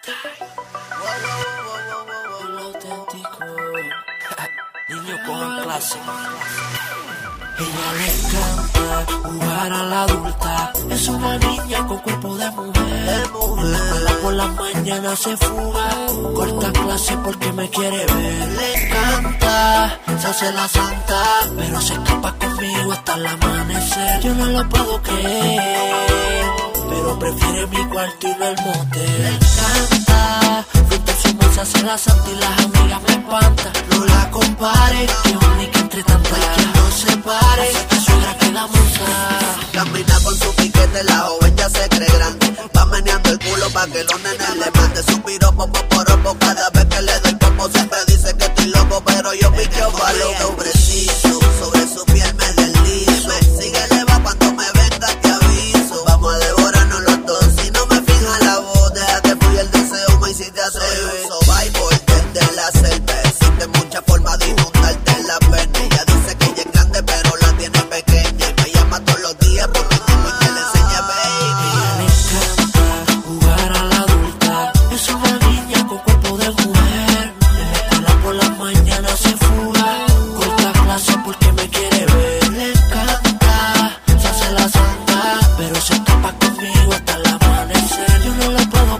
Lo auténtico. Niño con clase. Ella le encanta jugar a la adulta. Es una niña con cuerpo de mujer. En la escuela por las mañanas se fuga. Corta clase porque me quiere ver. Le encanta, se hace la santa, pero se escapa conmigo hasta el amanecer. Yo no lo puedo creer, pero prefiere mi cuarto y no el motel. Le encanta, frente a su mesa se la santa y las amigas me espantan. No la compare, que única entre tantas. Quien no se pare, esta suegra queda musa. Camina con su piquete, la joven ya se cree grande. Va meneando el culo pa' que los nenes le mande su piropo, poporopo. Cada vez que le doy popo siempre dice que estoy loco, pero yo picheo pa' lo preciso. Sobre su piel me deslizo. Síguele va cuando me venga te aviso. Vamos a devorarnos los dos, si no me fija la voz. Deja que fluya el deseo, me hiciste hacer survival desde la selva. Existe muchas formas de inundarte la pena. Ella dice que ella es grande pero la tiene pequeña. Y me llama todos los días porque tengo que le enseñe, baby. Ella le encanta jugar a la adulta. Es una niña con cuerpo de mujer. En la escuela por las mañanas se fuga. Corta clase porque me quiere ver. Le encanta, se hace la santa, pero se escapa conmigo hasta el amanecer. Yo no lo puedo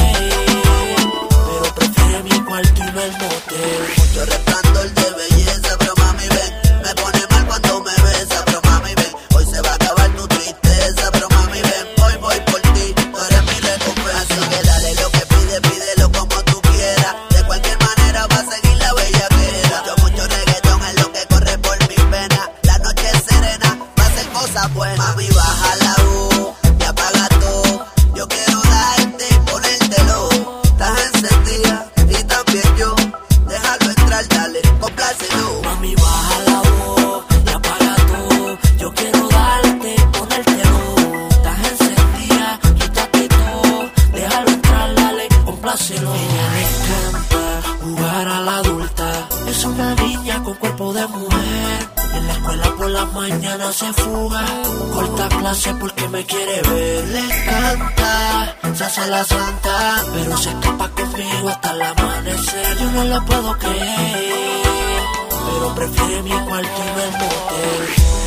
creer, pero prefiere mi cuarto y no el motel. Mucho resplandor de belleza, pero mami ven. Me pone mal cuando me besa, pero mami ven. Hoy se va a acabar tu tristeza, pero mami ven. Hoy voy por ti, tú eres mi recompensa. Así que dale lo que pide, pídelo como tú quieras. De cualquier manera va a seguir la bellaquera. Mucho reggaetón es lo que corre por mis venas. La noche es serena, va a ser cosas buenas. Mami baja la voz y apaga todo. Yo quiero darte y ponértelo. Estás encendida y también yo. Déjalo entrar, dale, complácelo. Mami, baja la voz y apaga todo. Yo quiero darte, ponértelo. Estás encendida, quítate todo. Déjalo entrar, dale, complácelo. Ella le encanta jugar a la adulta. Es una niña con cuerpo de mujer. En la escuela por las mañanas se fuga. Corta clase porque me quiere ver. Le encanta, se hace la santa, pero se escapa conmigo hasta el amanecer. Yo no lo puedo creer, pero prefiere mi cuarto y no el motel.